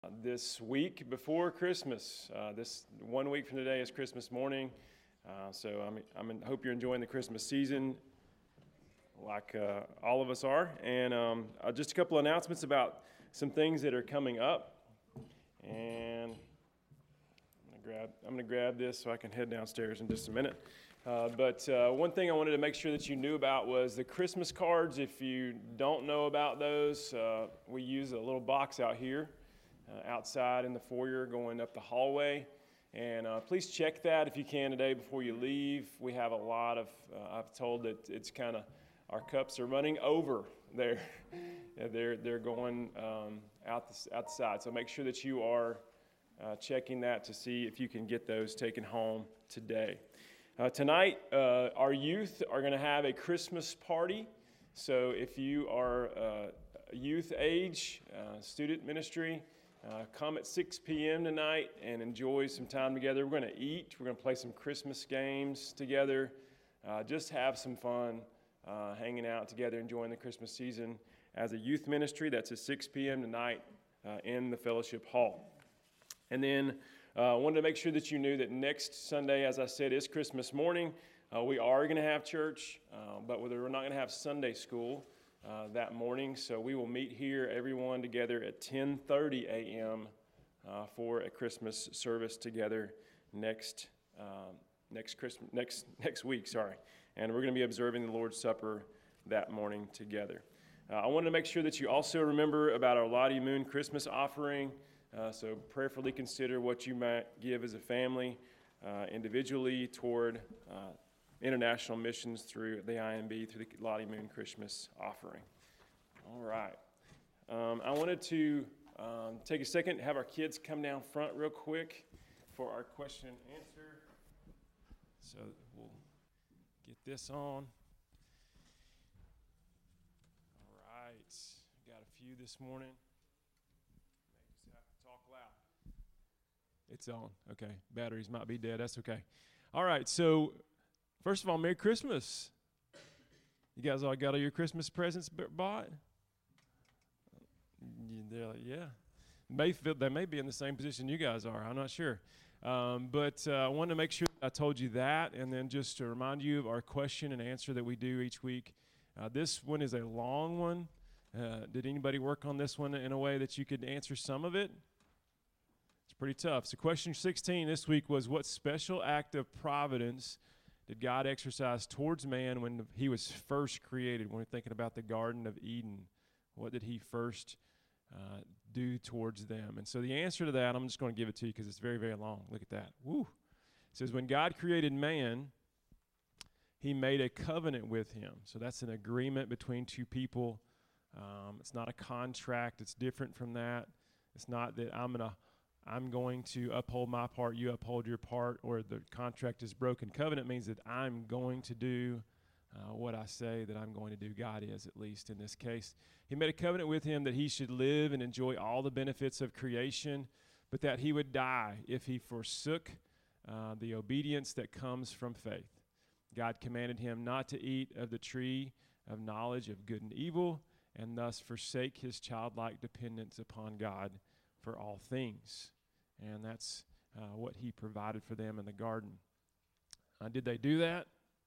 This week before Christmas. This 1 week from today is Christmas morning. So I hope you're enjoying the Christmas season like all of us are. And just a couple announcements about some things that are coming up. And I'm going to grab this so I can head downstairs in just a minute. But one thing I wanted to make sure that you knew about was the Christmas cards. If you don't know about those, we use a little box out here. Outside in the foyer going up the hallway. And please check that if you can today before you leave. We have a lot of, I've told that it's kind of, our cups are running over there. They're going out the side. So make sure that you are checking that to see if you can get those taken home today. Tonight, our youth are going to have a Christmas party. So if you are youth age, student ministry, come at 6 p.m. tonight and enjoy some time together. We're going to eat. We're going to play some Christmas games together. Just have some fun hanging out together, enjoying the Christmas season as a youth ministry. That's at 6 p.m. tonight in the fellowship hall. And then I wanted to make sure that you knew that next Sunday, as I said, is Christmas morning. We are going to have church, but we're not going to have Sunday school that morning. So we will meet here, everyone together at 10:30 a.m. For a Christmas service together next week. And we're going to be observing the Lord's Supper that morning together. I wanted to make sure that you also remember about our Lottie Moon Christmas offering. So prayerfully consider what you might give as a family, individually toward international missions through the IMB, through the Lottie Moon Christmas offering. All right. I wanted to take a second to have our kids come down front real quick for our question and answer. So we'll get this on. All right. Got a few this morning. May just have to talk loud. It's on. Okay. Batteries might be dead. That's okay. All right. So first of all, Merry Christmas. You guys all got all your Christmas presents bought? They're like, yeah. They may be in the same position you guys are. I'm not sure. But I wanted to make sure I told you that, and then just to remind you of our question and answer that we do each week. This one is a long one. Did anybody work on this one in a way that you could answer some of it? It's pretty tough. So question 16 this week was, what special act of providence did God exercise towards man when he was first created? When we're thinking about the Garden of Eden, what did he first do towards them? And so the answer to that, I'm just going to give it to you because it's very, very long. Look at that. Woo. It says, when God created man, he made a covenant with him. So that's an agreement between two people. It's not a contract. It's different from that. It's not that I'm going to uphold my part, you uphold your part, or the contract is broken. Covenant means that I'm going to do what I say that I'm going to do. God is, at least in this case. He made a covenant with him that he should live and enjoy all the benefits of creation, but that he would die if he forsook the obedience that comes from faith. God commanded him not to eat of the tree of knowledge of good and evil, and thus forsake his childlike dependence upon God for all things. And that's what he provided for them in the garden. Did they do that?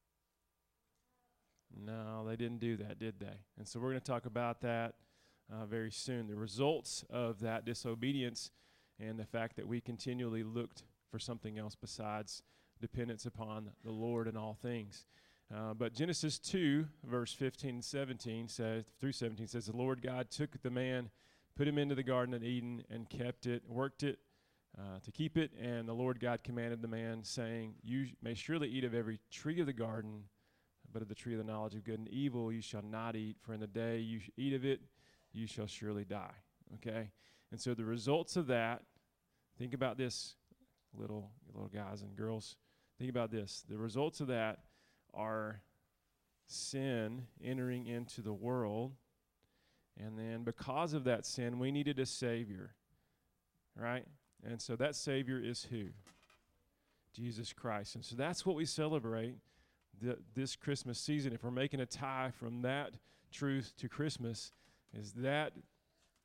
No, they didn't do that, did they? And so we're going to talk about that very soon. The results of that disobedience and the fact that we continually looked for something else besides dependence upon the Lord in all things. But Genesis 2, verse 15 and 17 says, through 17 says, the Lord God took the man, put him into the Garden of Eden, and kept it, worked it to keep it. And the Lord God commanded the man, saying, you may surely eat of every tree of the garden, but of the tree of the knowledge of good and evil you shall not eat, for in the day you eat of it, you shall surely die. Okay? And so the results of that, think about this, little guys and girls. Think about this. The results of that are sin entering into the world. And then because of that sin, we needed a Savior. Right? And so that Savior is who? Jesus Christ. And so that's what we celebrate this Christmas season. If we're making a tie from that truth to Christmas, is that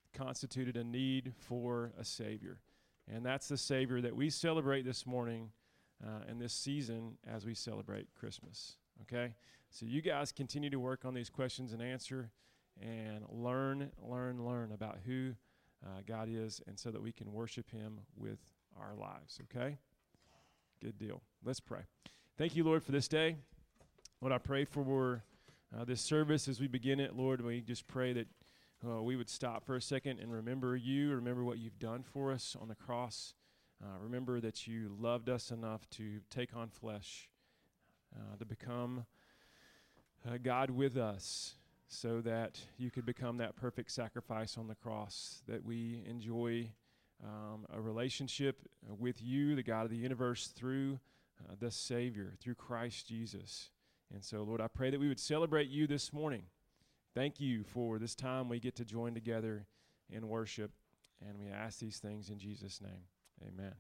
constituted a need for a Savior. And that's the Savior that we celebrate this morning and this season as we celebrate Christmas. Okay? So you guys continue to work on these questions and answer and learn about who God is, and so that we can worship Him with our lives. Okay? Good deal. Let's pray. Thank you, Lord, for this day. Lord, I pray for this service as we begin it. Lord, we just pray that we would stop for a second and remember you, remember what you've done for us on the cross. Remember that you loved us enough to take on flesh, to become God with us, so that you could become that perfect sacrifice on the cross, that we enjoy a relationship with you, the God of the universe, through the Savior, through Christ Jesus. And so, Lord, I pray that we would celebrate you this morning. Thank you for this time we get to join together in worship, and we ask these things in Jesus' name. Amen.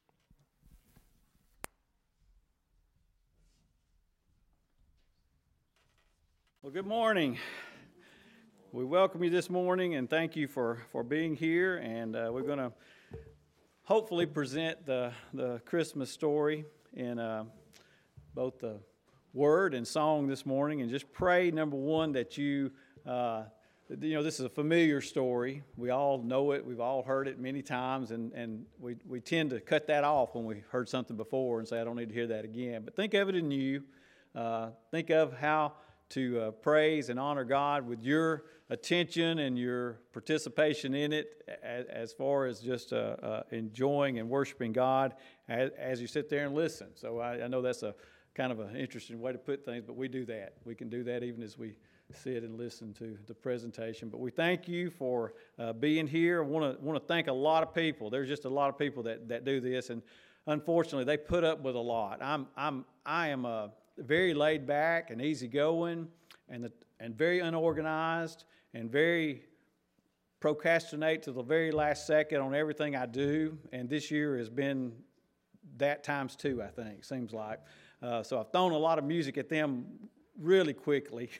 Well, good morning. We welcome you this morning, and thank you for being here. And we're going to hopefully present the Christmas story in both the word and song this morning, and just pray, number one, that you know, this is a familiar story. We all know it. We've all heard it many times, and we tend to cut that off when we heard something before and say, I don't need to hear that again. But think of it anew. Think of how to praise and honor God with your attention and your participation in it, as far as just enjoying and worshiping God as you sit there and listen. So I know that's a kind of an interesting way to put things, but we do that. We can do that even as we sit and listen to the presentation. But we thank you for being here. I want to thank a lot of people. There's just a lot of people that do this, and unfortunately, they put up with a lot. I am very laid back and easygoing, and very unorganized, and very procrastinate to the very last second on everything I do. And this year has been that times two, I think, seems like. So I've thrown a lot of music at them really quickly.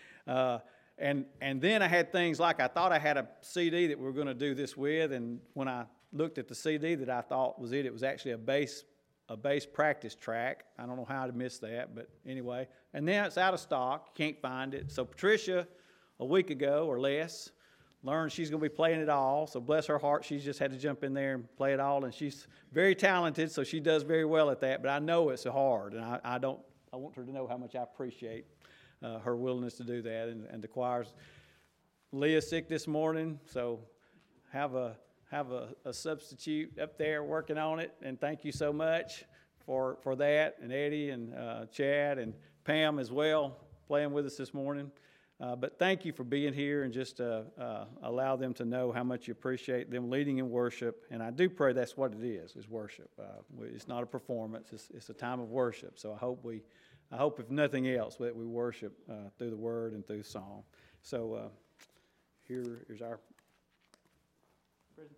And then I had things like, I thought I had a CD that we were going to do this with, and when I looked at the CD that I thought was it was actually a bass practice track. I don't know how I missed that, but anyway. And then it's out of stock. You can't find it. So Patricia, a week ago or less, learned she's going to be playing it all. So bless her heart, she's just had to jump in there and play it all. And she's very talented, so she does very well at that. But I know it's hard, and I want her to know how much I appreciate her willingness to do that. And the choirs. Leah's sick this morning, so have a substitute up there working on it, and thank you so much for that, and Eddie and Chad and Pam as well playing with us this morning. But thank you for being here, and just allow them to know how much you appreciate them leading in worship. And I do pray that's what it is worship. It's not a performance, it's a time of worship. So I hope if nothing else that we worship through the word and through song. So here's our presentation.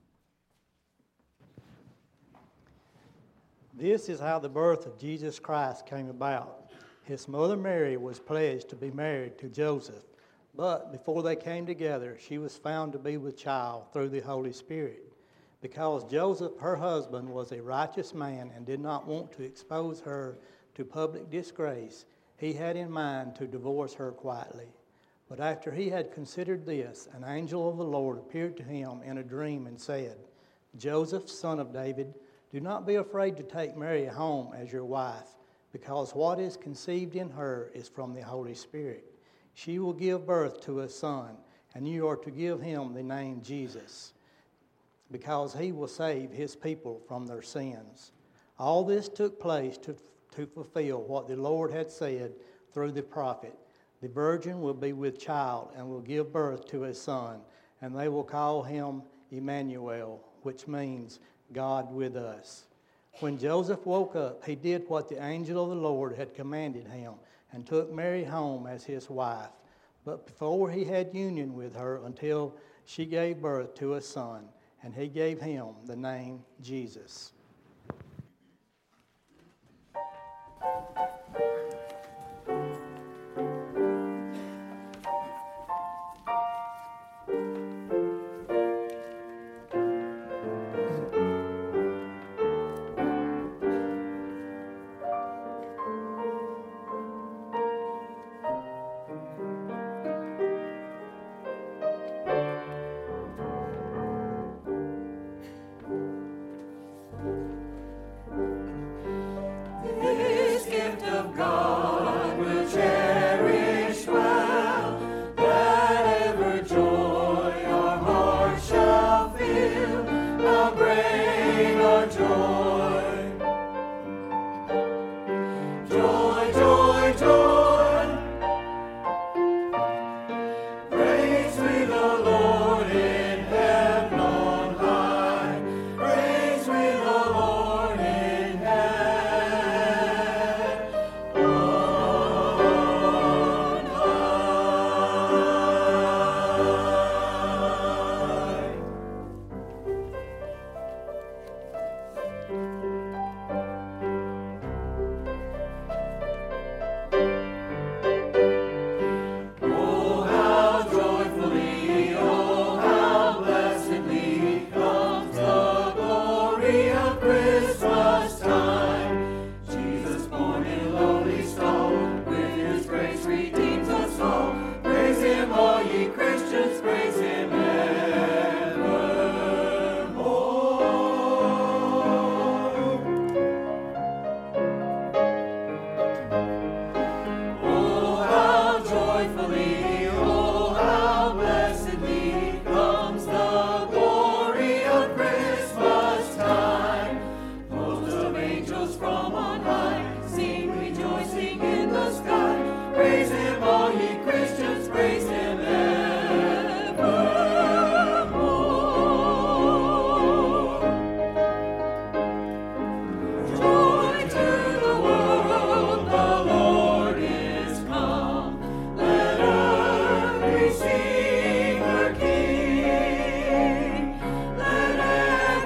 This is how the birth of Jesus Christ came about. His mother Mary was pledged to be married to Joseph, but before they came together, she was found to be with child through the Holy Spirit. Because Joseph, her husband, was a righteous man and did not want to expose her to public disgrace, he had in mind to divorce her quietly. But after he had considered this, an angel of the Lord appeared to him in a dream and said, Joseph, son of David, do not be afraid to take Mary home as your wife, because what is conceived in her is from the Holy Spirit. She will give birth to a son, and you are to give him the name Jesus, because he will save his people from their sins. All this took place to fulfill what the Lord had said through the prophet. The virgin will be with child and will give birth to a son, and they will call him Emmanuel, which means God with us. When Joseph woke up, he did what the angel of the Lord had commanded him and took Mary home as his wife. But before he had union with her until she gave birth to a son, and he gave him the name Jesus.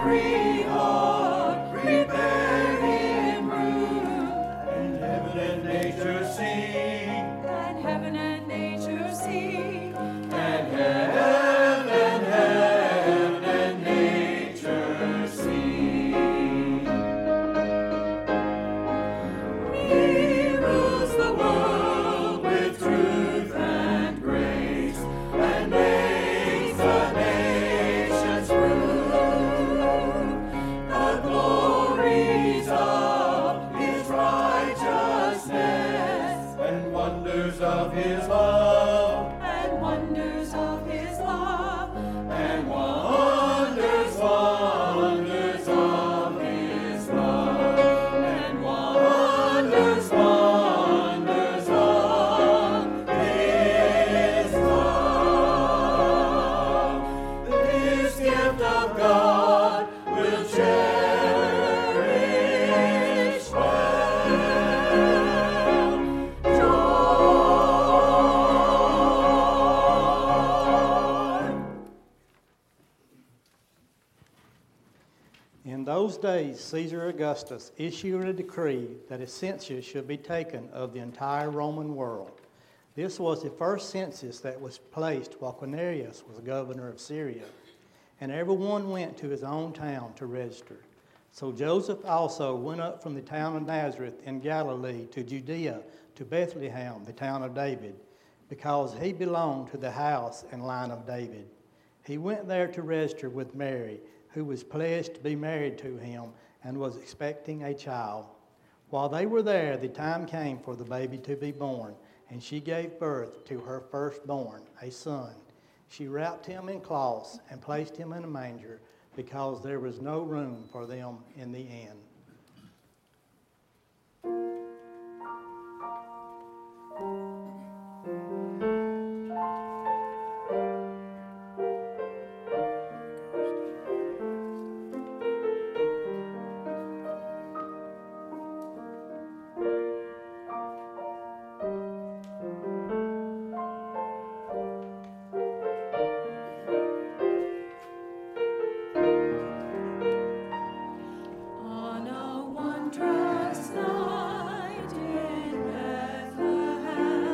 every heart prepare him room. And heaven and nature sing. And heaven and nature sing. And heaven and nature sing. He rules the world with truth and grace, and makes the nations prove the glories of his righteousness, and wonders of his love, and wonders of his love, and wonders, wonders of his love, and wonders, wonders of his love. This gift of God will cherish well. Joy. In those days, Caesar Augustus issued a decree that a census should be taken of the entire Roman world. This was the first census that was placed while Quirinius was governor of Syria, and everyone went to his own town to register. So Joseph also went up from the town of Nazareth in Galilee to Judea, to Bethlehem, the town of David, because he belonged to the house and line of David. He went there to register with Mary, who was pledged to be married to him and was expecting a child. While they were there, the time came for the baby to be born, and she gave birth to her firstborn, a son. She wrapped him in cloths and placed him in a manger, because there was no room for them in the inn. On a wondrous night in Bethlehem,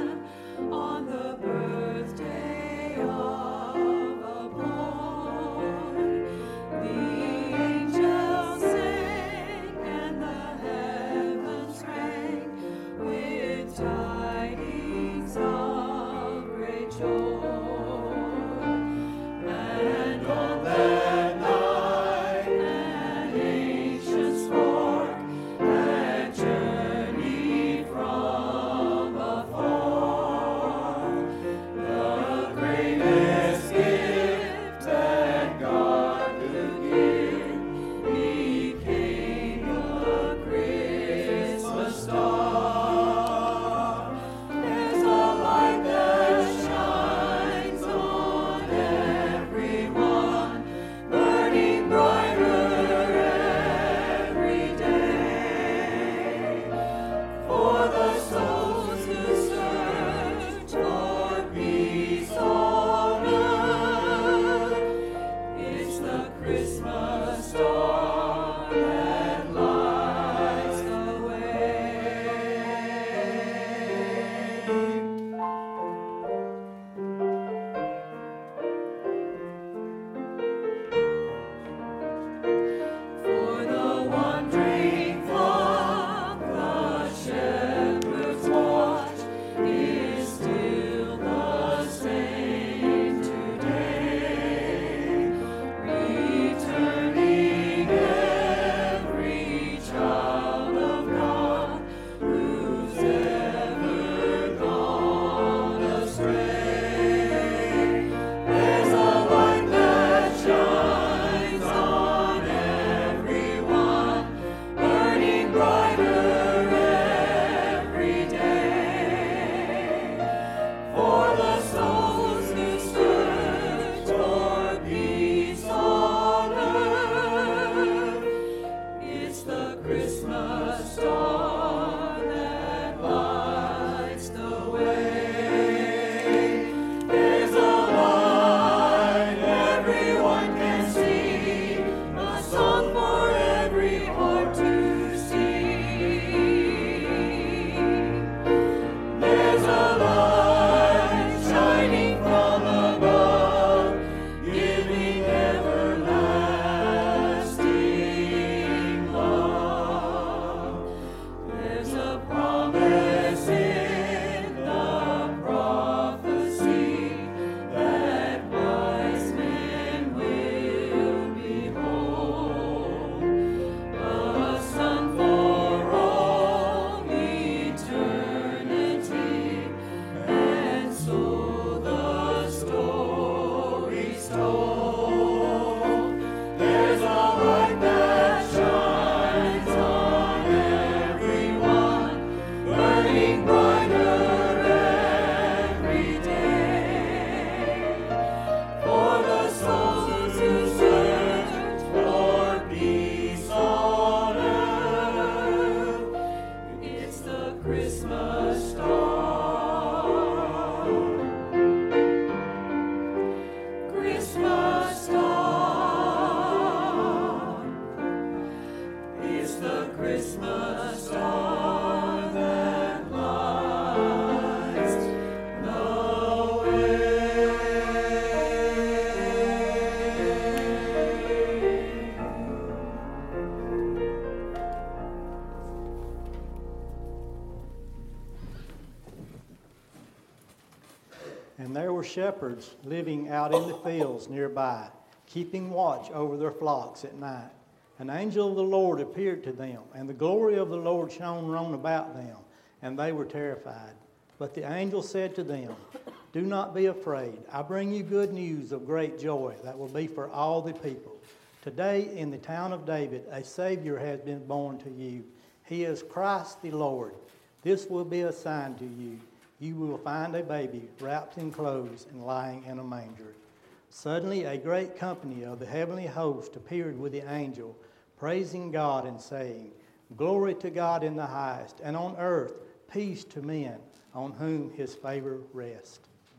shepherds living out in the fields nearby, keeping watch over their flocks at night. An angel of the Lord appeared to them, and the glory of the Lord shone round about them, and they were terrified. But the angel said to them, "Do not be afraid. I bring you good news of great joy that will be for all the people. Today in the town of David a Savior has been born to you. He is Christ the Lord. This will be a sign to you. You will find a baby wrapped in clothes and lying in a manger." Suddenly a great company of the heavenly host appeared with the angel, praising God and saying, "Glory to God in the highest, and on earth peace to men on whom his favor rests."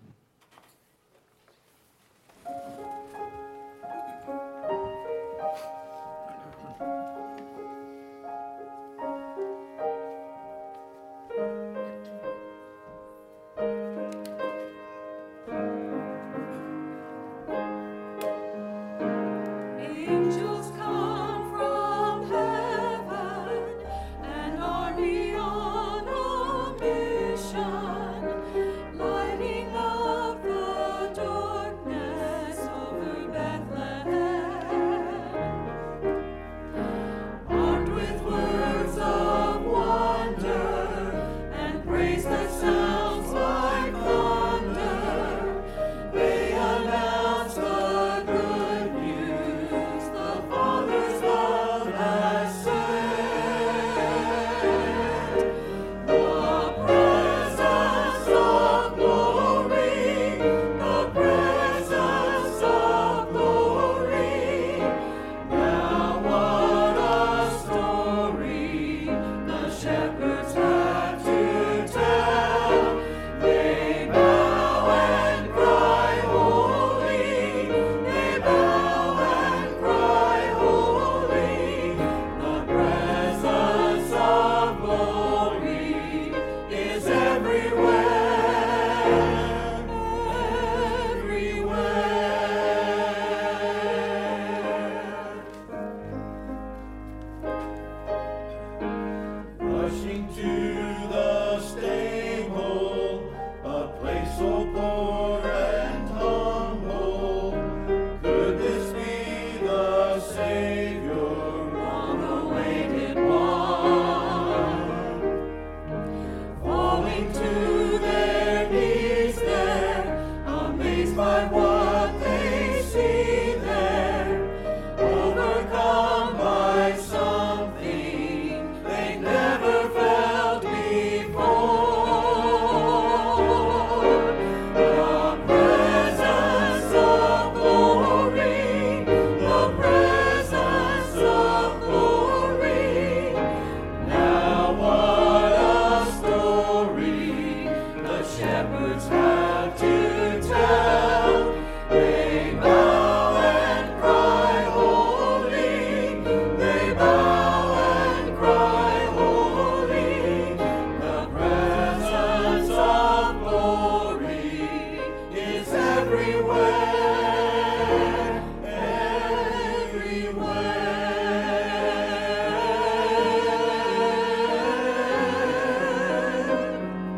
Angels come from heaven, an army on a mission, lighting up the darkness over Bethlehem. Armed with words of wonder and praise that sounds like thunder, they announce the good news the Father's love has sent. The presence of glory, the presence of glory. Now what a story the shepherds had to tell. They bow and cry holy, they bow and cry holy. The presence of glory is everywhere, everywhere. Rushing to the stable, a place so poor and humble. Could this be the Savior, long-awaited one? Falling to their knees there, amazed by what they see there, overcome by something they never felt before. The presence of glory, the presence of glory. Now what a story the shepherds have to tell. They bow and cry holy, they bow and cry holy. The presence of glory is everywhere, everywhere.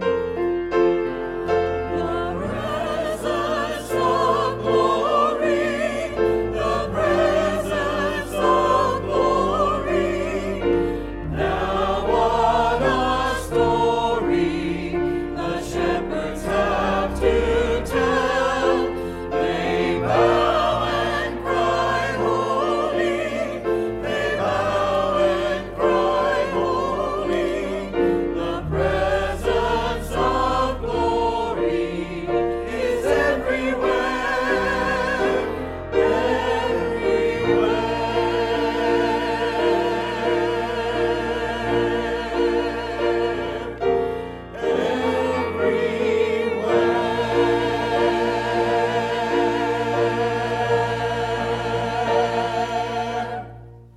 The presence of glory, the presence of glory. Now what a story the shepherds have to tell. They bow and cry holy, they bow and cry holy. The presence of glory is everywhere, everywhere.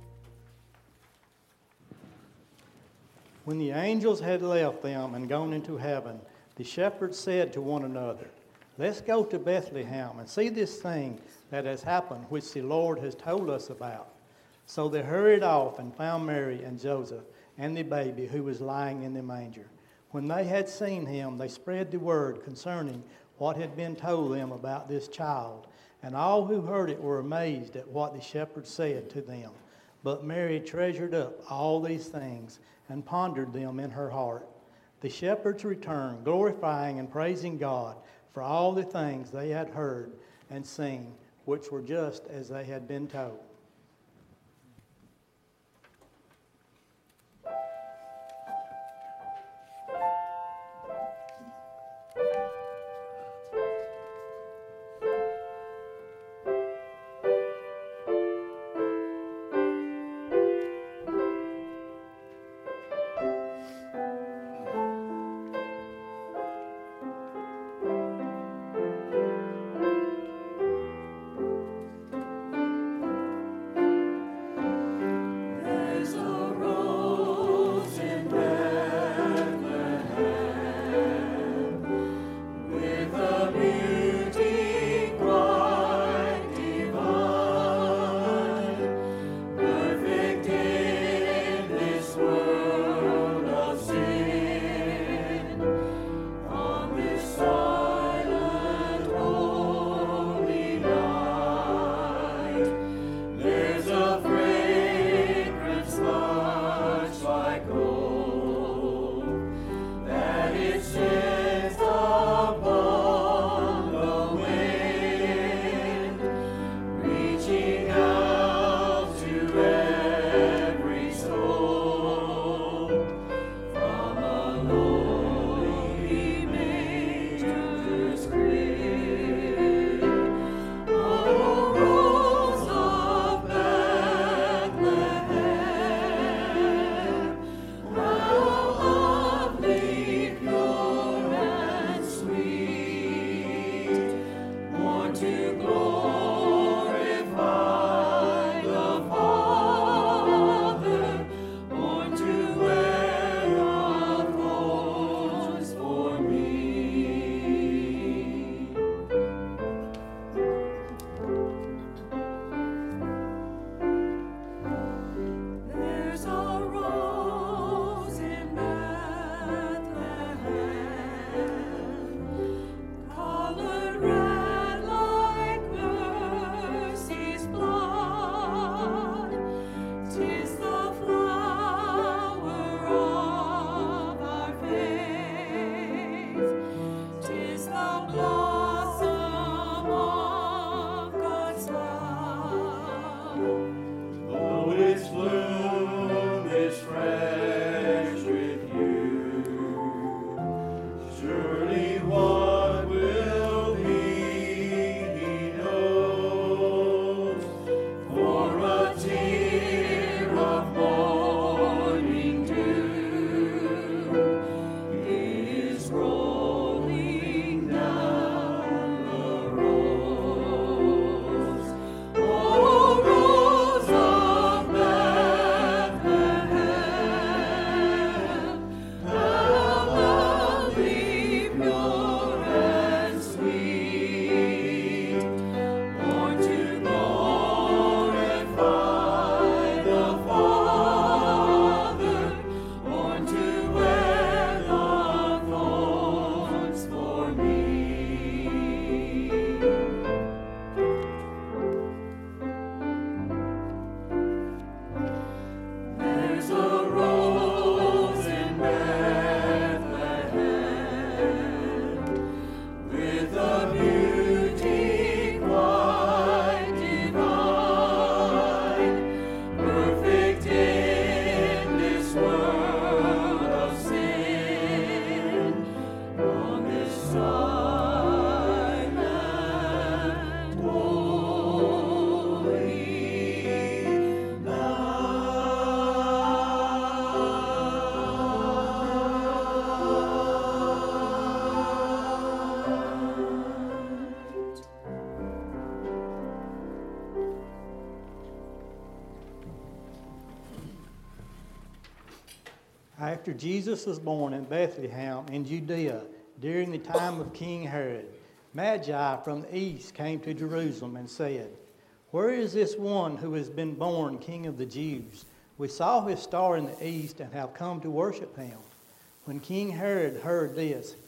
When the angels had left them and gone into heaven, the shepherds said to one another, "Let's go to Bethlehem and see this thing that has happened, which the Lord has told us about." So they hurried off and found Mary and Joseph and the baby who was lying in the manger. When they had seen him, they spread the word concerning what had been told them about this child. And all who heard it were amazed at what the shepherds said to them. But Mary treasured up all these things and pondered them in her heart. The shepherds returned, glorifying and praising God for all the things they had heard and seen, which were just as they had been told. After Jesus was born in Bethlehem in Judea during the time of King Herod, Magi from the east came to Jerusalem and said, "Where is this one who has been born King of the Jews? We saw his star in the east and have come to worship him." When King Herod heard this,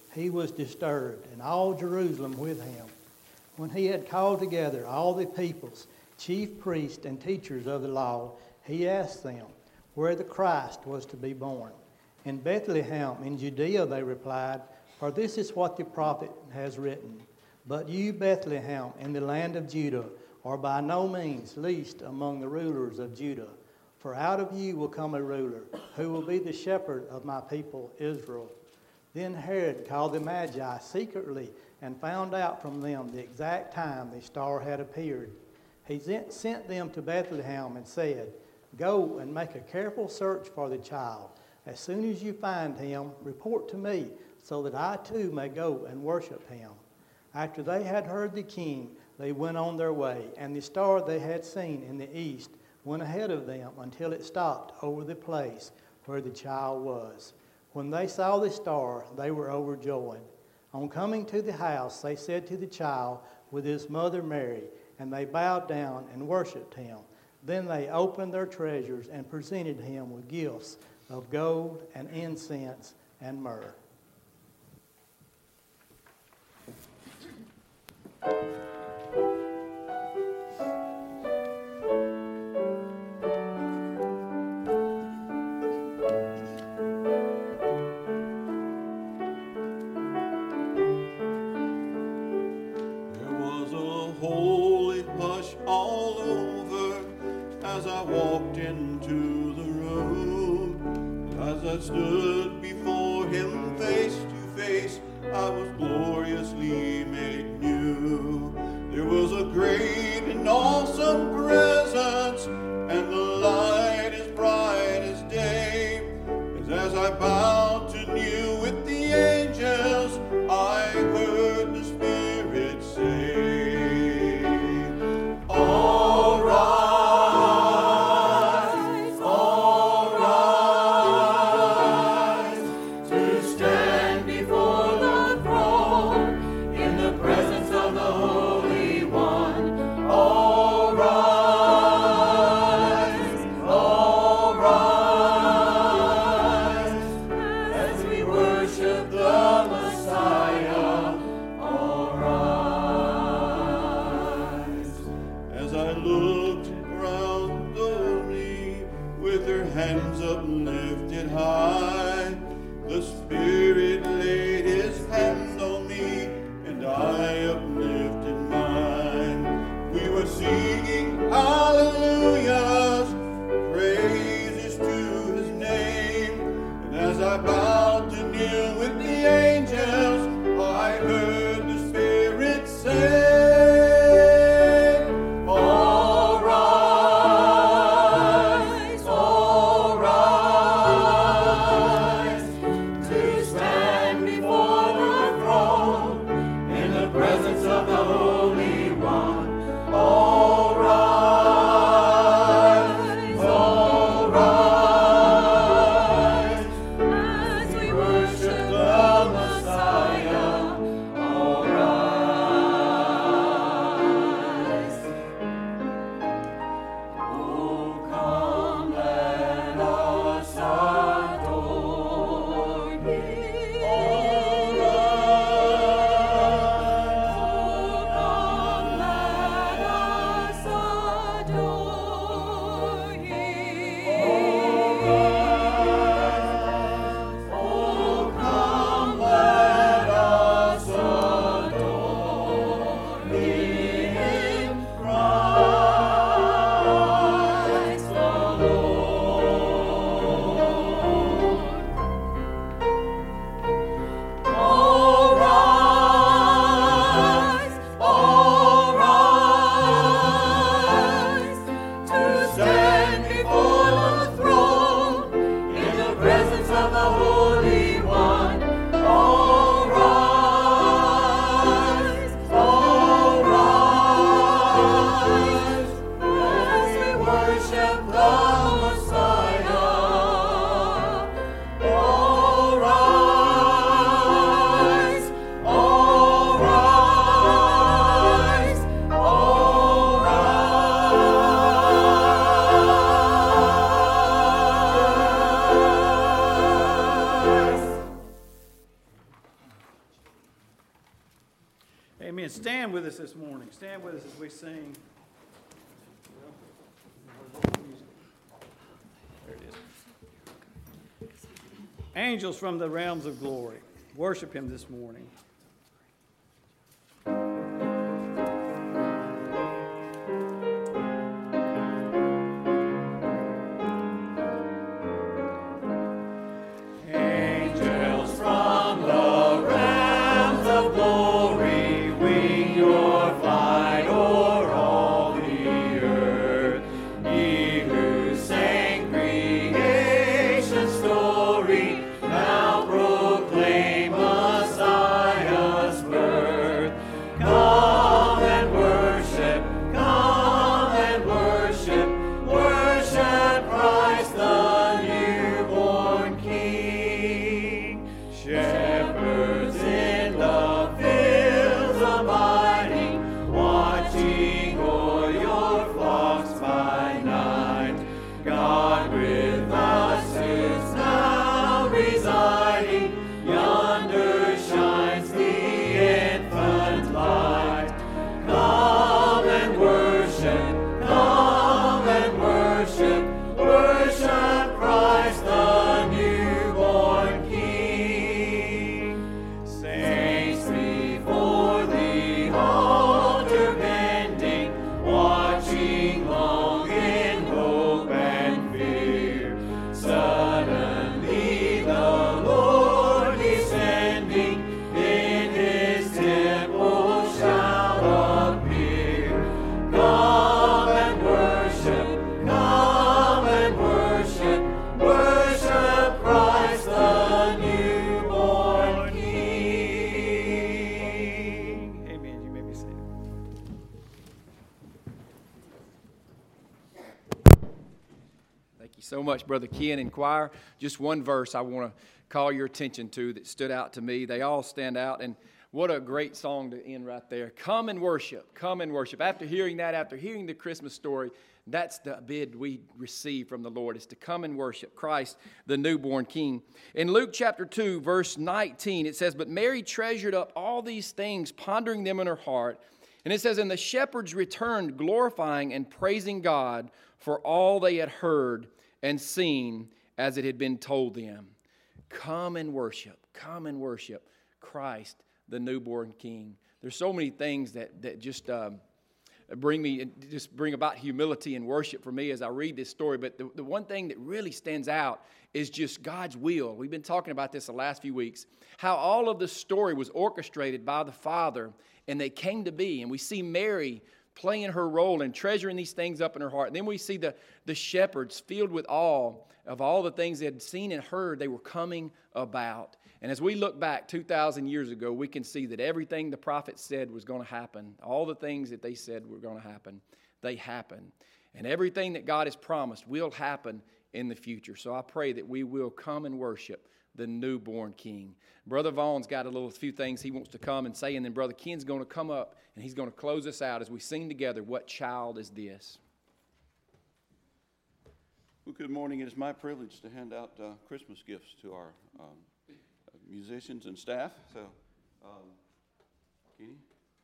he was disturbed, and all Jerusalem with him. When he had called together all the peoples, chief priests and teachers of the law, he asked them where the Christ was to be born. In Bethlehem in Judea, they replied, for this is what the prophet has written. But you, Bethlehem, in the land of Judah, are by no means least among the rulers of Judah. For out of you will come a ruler, who will be the shepherd of my people Israel. Then Herod called the Magi secretly and found out from them the exact time the star had appeared. He sent them to Bethlehem and said, go and make a careful search for the child. As soon as you find him, report to me, so that I too may go and worship him. After they had heard the king, they went on their way, and the star they had seen in the east went ahead of them until it stopped over the place where the child was. When they saw the star, they were overjoyed. On coming to the house, they said to the child with his mother Mary, and they bowed down and worshipped him. Then they opened their treasures and presented him with gifts of gold and incense and myrrh. As I walked into the room, as I stood before him face to face, I was gloriously made new. There was a great and awesome presence, and the light as bright as day. As I bowed to kneel with the angels, I heard the Spirit say, all right. Hands uplifted high, the Spirit laid his hand on me, and I uplifted mine. We were singing hallelujahs, praises to his name, and as I bowed to kneel with the angels, I heard the Spirit say, stand with us this morning? Stand with us as we sing. There it is. Angels from the realms of glory. Worship him this morning. So much, Brother Ken and choir. Just one verse I want to call your attention to that stood out to me. They all stand out, and what a great song to end right there. Come and worship, come and worship. After hearing that, after hearing the Christmas story, that's the bid we receive from the Lord, is to come and worship Christ, the newborn King. In Luke chapter 2, verse 19, it says, "But Mary treasured up all these things, pondering them in her heart." And it says, "And the shepherds returned, glorifying and praising God for all they had heard and seen as it had been told them." Come and worship Christ, the newborn King. There's so many things that just bring about humility and worship for me as I read this story. But the one thing that really stands out is just God's will. We've been talking about this the last few weeks, how all of the story was orchestrated by the Father, and they came to be. And we see Mary playing her role and treasuring these things up in her heart. And then we see the shepherds filled with awe of all the things they had seen and heard they were coming about. And as we look back 2,000 years ago, we can see that everything the prophets said was going to happen, all the things that they said were going to happen, they happened. And everything that God has promised will happen in the future. So I pray that we will come and worship the newborn King. Brother Vaughn's got a few things he wants to come and say, and then Brother Ken's going to come up and he's going to close us out as we sing together, "What Child Is This?" Well, good morning. It is my privilege to hand out Christmas gifts to our musicians and staff. So, Kenny?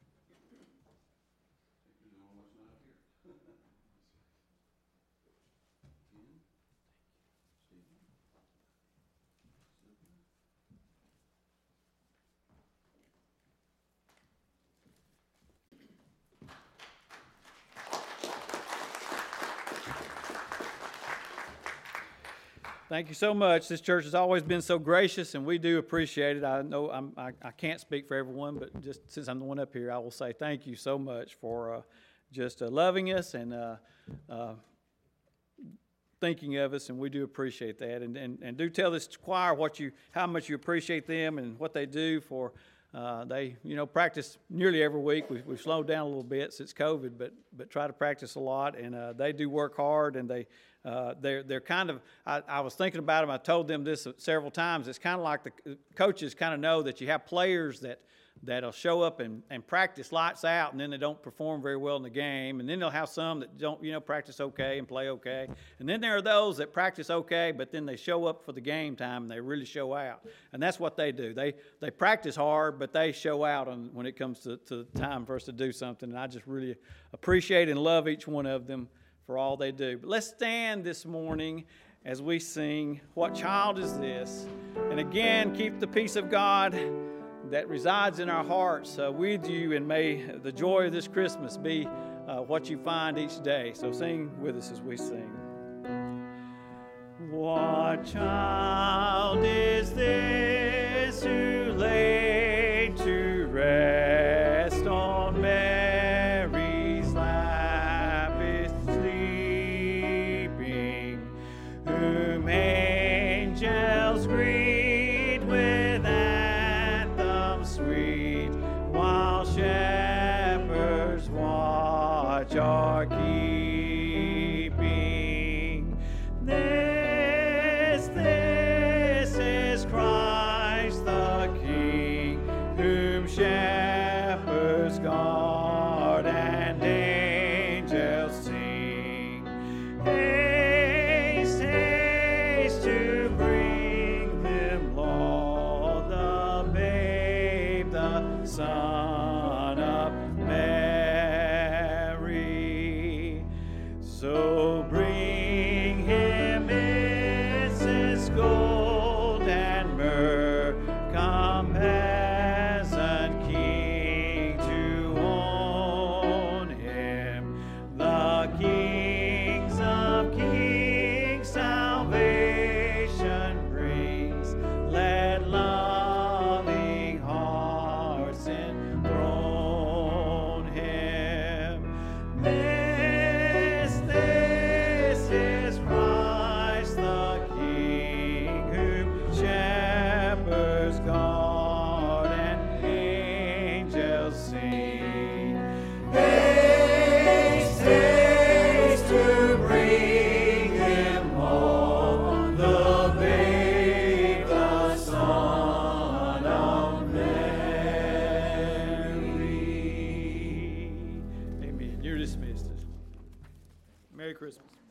Thank you so much. This church has always been so gracious, and we do appreciate it. I know I can't speak for everyone, but just since I'm the one up here, I will say thank you so much for just loving us and thinking of us, and we do appreciate that. And do tell this choir how much you appreciate them and what they do for. They practice nearly every week. We've slowed down a little bit since COVID, but try to practice a lot, and they do work hard, and they're kind of, I was thinking about them, I told them this several times, it's kind of like the coaches kind of know that you have players that that'll show up and practice lights out, and then they don't perform very well in the game. And then they'll have some that don't, practice okay and play okay. And then there are those that practice okay, but then they show up for the game time and they really show out. And that's what they do. They practice hard, but they show out when it comes to time for us to do something. And I just really appreciate and love each one of them for all they do. But let's stand this morning as we sing, "What Child Is This?" And again, keep the peace of God that resides in our hearts with you, and may the joy of this Christmas be what you find each day. So sing with us as we sing. What child is this who laid to rest on Mary's lap is sleeping, whom angels greet with anthems sweet, while shepherds watch our keeping? This is Christ the King, whom shepherds guard and angels sing. Haste, haste to bring them, Lord, the babe, the Son of Mary. So bring him incense, gold, and myrrh. Come, peasant king, to own him. The kings of kings salvation brings. Let loving hearts enthrone him. This is Christ the King, whom shepherds guard and angels sing. Haste, haste to bring him home, the babe, the Son of Mary. Amen. You're dismissed. Merry Christmas.